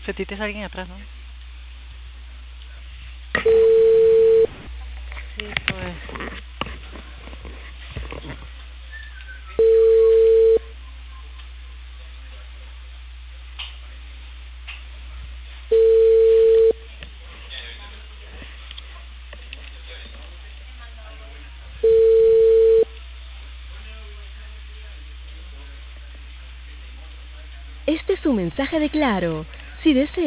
Fetites a alguien atrás, ¿no? Sí, pues. Este es su mensaje de Claro. Si desea